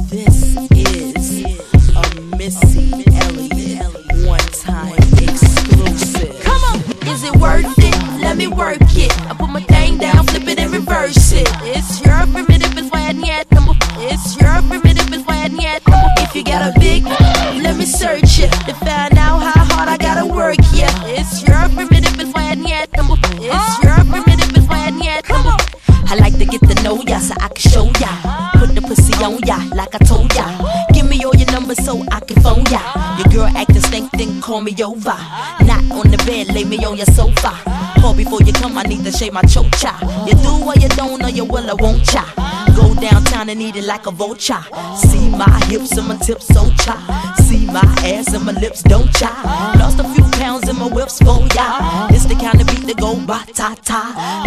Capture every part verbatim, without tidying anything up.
This is a Missy Elliott one-time exclusive. Come on, is it worth it? Let me work it. I put my thing down, flip it and reverse it. It's your primitive is why I need number. It's your primitive is why I need number. If you got a big, let me search it to find out how hard I gotta work. Yeah, it's your primitive is why I need number. It's your primitive is why I need number. I like to get to know ya so I can show ya. Put the pussy on ya like I told ya. Give me all your numbers so I can phone ya. Your girl acting stink, then call me over. Not on the bed, lay me on your sofa. Call before you come, I need to shave my chocha. You do or you don't, or you will or won't cha. Go downtown and eat it like a vulture. See my hips and my tips so cha. See my ass and my lips don't cha. Lost a few pounds in my whips for ya. It's the kind of beat that go ba-ta-ta.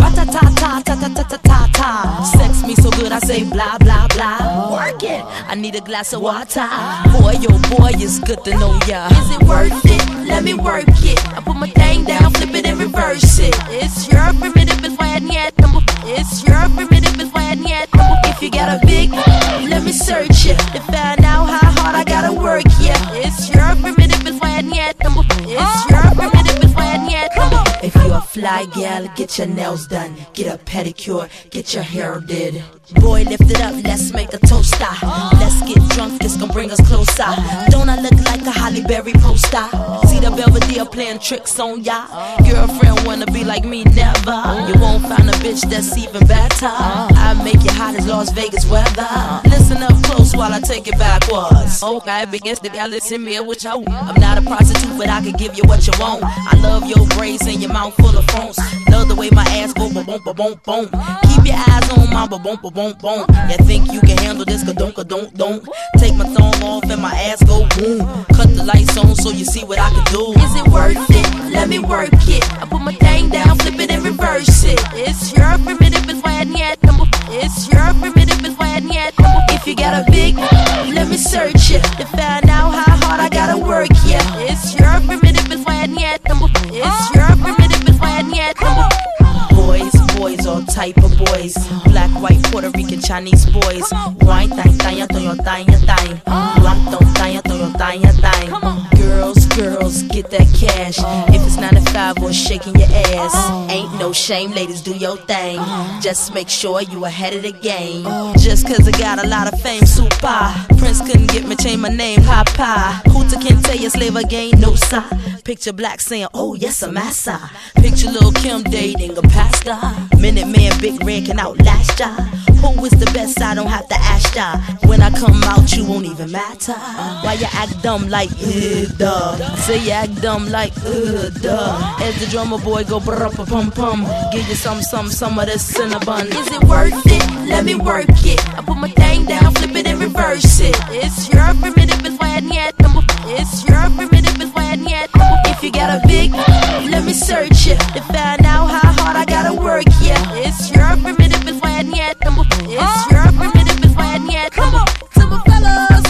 Ba-ta-ta-ta-ta-ta-ta-ta-ta. Sex me so good I say blah blah blah. Work it, I need a glass of water. Boy, yo boy, it's good to know ya. Is it worth it? Let me work it. I put my thing down, flip it and reverse it. It's your primitive is why I need number. It's your primitive is why I need number. If you got a big, let me search it to find out how hard I gotta work. Yeah, it's your primitive is why I need number. It's your primitive is why I need number. If you a fly gal, get your nails done, get a pedicure, get your hair did. Boy, lift it up, let's make a toaster. Let's get drunk, this gon' bring us closer. Don't I look like a Holly Berry poster? See the Belvedere playing tricks on ya. Girlfriend wanna be like me, never. You won't find a bitch that's even better. I make you hot as Las Vegas weather. Listen up close while I take it backwards. Okay, begins to listen me what you want. I'm not a prostitute, but I can give you what you want. I love your braids and your mouth full of phones. Love the way my ass go boom boom boom boom. Keep your eyes on my boom boom boom boom. You think you can handle this? Ka-don't, ka-don't, don't. Take my thumb off and my ass go boom. Cut the lights on so you see what I can do. Is it worth it? Let me work it. I put my thing down, flip it and reverse it. It's your primitive is why I need number. It's your primitive is why I need number. If you got a big, let me search it to find out how hard I gotta work. Yeah, it's your primitive is why I need number. It's your primitive is why I need number. Boys, boys, all type of boys. Black, white, Puerto Rican, Chinese boys. Wine, thang, thang, thang, thang, thang. Blanc, thang, thang, thang, thang, thang. Girls, girls, get that cash. If it's nine to five or shaking your ass, ain't no shame, ladies, do your thing. Just make sure you ahead of the game. Just cause I got a lot of fame, super. Prince couldn't get me, change my name, Papa. Hooter can tell you slave again, no sir. Picture Black saying, oh yes, I'm massa. Picture Lil' Kim dating a pastor. Minute Man, Big Red can outlast ya. Who is the best? I don't have to ask ya. When I come out, you won't even matter. Why you act dumb like, uh, duh. Say you act dumb like, uh, duh. As the drummer boy go brr pum pum. Give you some, some, some of this cinnabon. Is it worth it? Let me work it. I put my thing down, flip it and reverse it. It's your primitive is why I need number. It's your primitive is why I need number. If you got a big, let me search it to find out how hard I gotta work. Yeah, it's your primitive is why I need number. It's your primitive is why I need number. To my fellas,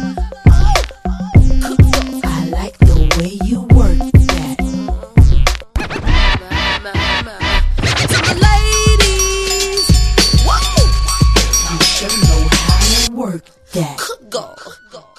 I like the way you work that. To the ladies, whoa, you sure know how to work that. Go.